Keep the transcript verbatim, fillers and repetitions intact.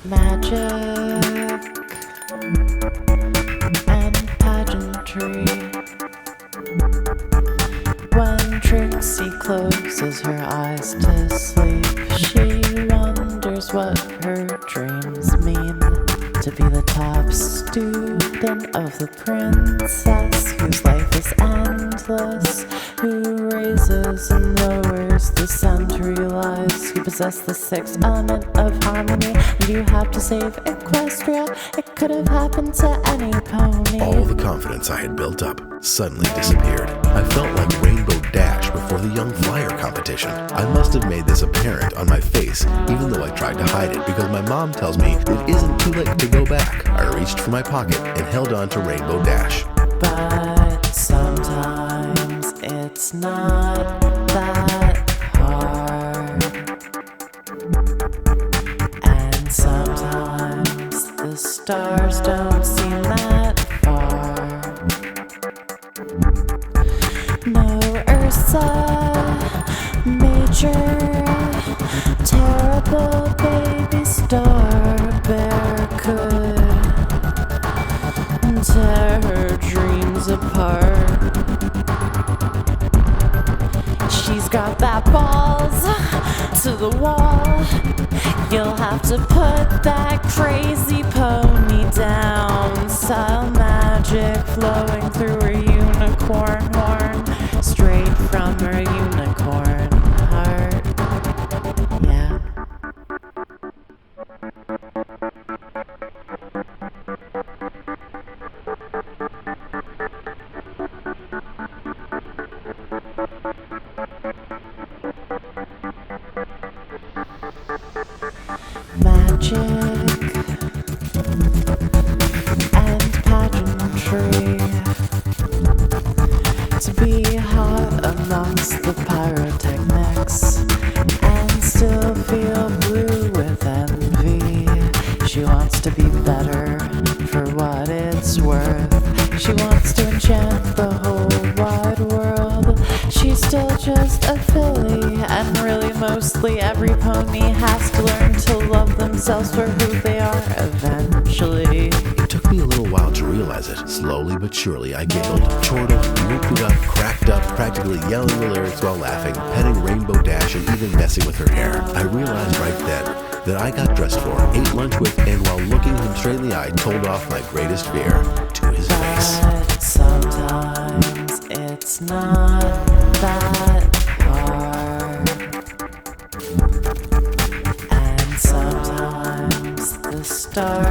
Magic and pageantry. When Trixie closes her eyes to sleep, she wonders what her dreams mean. To be the top student of the princess, whose life is endless, who raises and lowers the century lies, who possess the sixth element of harmony. And you have to save Equestria. It could have happened to any pony. All the confidence I had built up suddenly disappeared. I felt like Rainbow Dash before the Young Flyer competition. I must have made this apparent on my face, even though I tried to hide it, because my mom tells me it isn't too late to go back. I reached for my pocket and held on to Rainbow Dash. But sometimes it's not that hard. And sometimes the stars don't seem that far. No Ursa Major, terrible baby star bear could tear her dreams apart. She's got that balls to the wall. You'll have to put that crazy pony down. Style magic flowing through her unicorn horn, straight from her unicorn heart. Yeah. Magic and pageantry. To be hot amongst the pyrotechnics and still feel blue with envy. She wants to be better for what it's worth. She wants to enchant the whole wide world. She's still just a filly, and really mostly every pony has to learn to love themselves for who they are eventually. It took me a little while to realize it. Slowly but surely I giggled, chortled, looped up, cracked up, practically yelling the lyrics while laughing, petting Rainbow Dash and even messing with her hair. I realized right then that I got dressed for, ate lunch with, and while looking him straight in the eye, told off my greatest fear to his face. But sometimes it's not that hard. And sometimes the stars